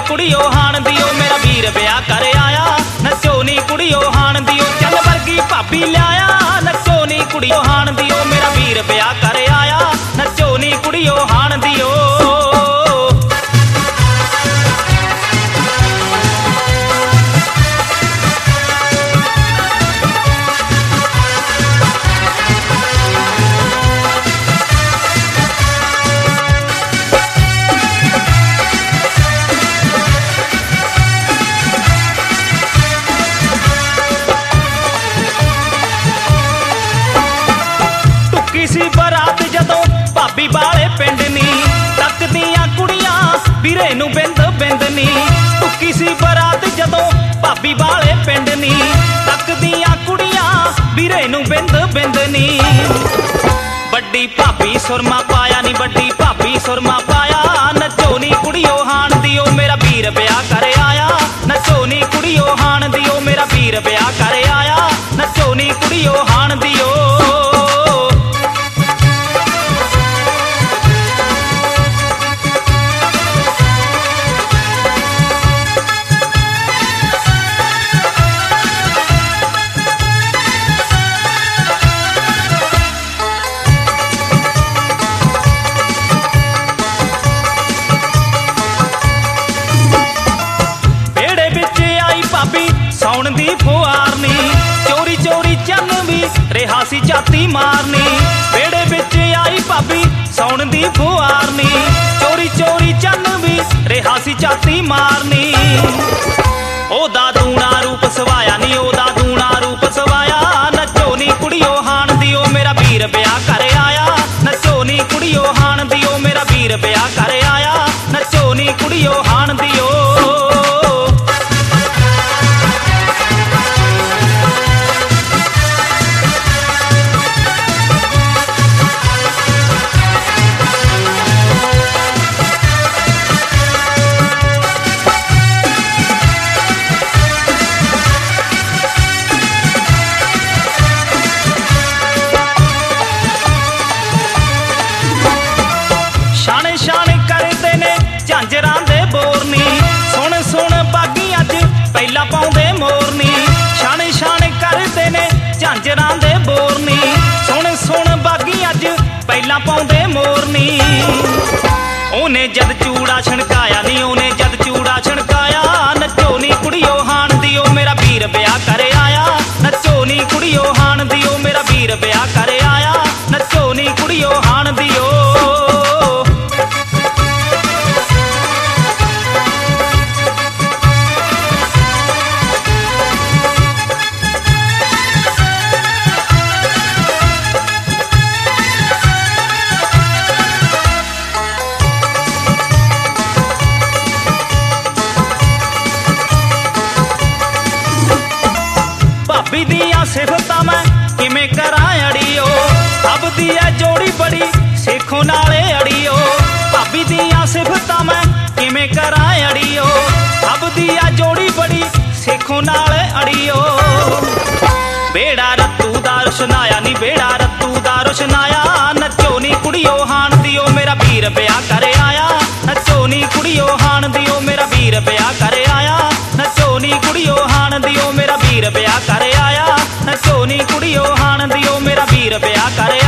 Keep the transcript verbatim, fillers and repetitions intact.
कुड़ियो हाण दियो मेरा वीर ब्याह कर आया। नचो नी कुड़ियो हाण दियो चल वर्गी भाभी लिया। नचो नी कुड़ियो हाण दियो मेरा वीर ब्याह कर आया। नचो नी कुड़ियो हाण दियो। बरात जदों भाभी वाले पिंड नी तकदियां कुड़ियां वीरे नूं बिंद बिंद नी। टुकी सी बरात जदों भाभी वाले पिंड नी तकदियां कुड़ियां वीरे नूं बिंद बिंद नी। बड्डी भाभी सुरमा पाया नी बड्डी भाभी सुरमा पाया। नचो नी कुड़ियो हाण दियो मेरा वीर ब्याह कर आया। नचो नी कुड़ियो हाण दियो मेरा वीर ब्याह कर आया। नचो नी कुड़ियो हाण दियो। सौण दी फुआरनी चोरी चोरी चन्न भी रिहा सी झाती मारनी। बेड़े बिच आई भाभी सौण दी फुआरनी चोरी चोरी चन्न भी रिहा सी झाती मारनी। ओदा दूना रूप सवाया नी ओदा दूना रूप सवाया। नचो नी कुड़ियो हाण दियो मेरा वीर ब्याह कर आया। नचो नी कुड़ियो हाण दियो मेरा वीर ब्याह कर आया। नचो नी कुड़ियो हाण दियो। झांजरां दे बोरनी सुन सुन बागी अज पहला पाउंदे मोरनी। छाने छाने करदे ने झांजरां दे बोरनी सुन सुन बागी अज पहला पाउंदे मोरनी। ओने जद चूड़ा छणकाया नी ओने जद चूड़ा छणकाया। नचो नी कुड़ियो हाण दियो मेरा वीर ब्याह कर आया। नचो नी कुड़ियो हाण दियो मेरा वीर ब्याह कर आया। नचो नी कुड़ियो हाण दियो। भाभी दियां सिफतां मैं किवें करां अड़ियो अब दी है जोड़ी बड़ी सेखों नाले अड़ियो। भाभी दियां सिफतां मैं किवें करां अड़ियो अब दी है जोड़ी बड़ी सेखों नाले अड़ियो। बेड़ा रत्तू दा रुशनाया नी बेड़ा रत्तू दा रुशनाया। नचो नी कुड़ियो हाण दियो मेरा वीर ब्याह कर आया। नचो नी कुड़ियो हाण दियो मेरा वीर ब्याह कर आया। नचो नी कुड़ियो हाण दियो मेरा वीर ब्याह कर आया। नचो नी कुड़ियो हाण दियो मेरा वीर ब्याह कर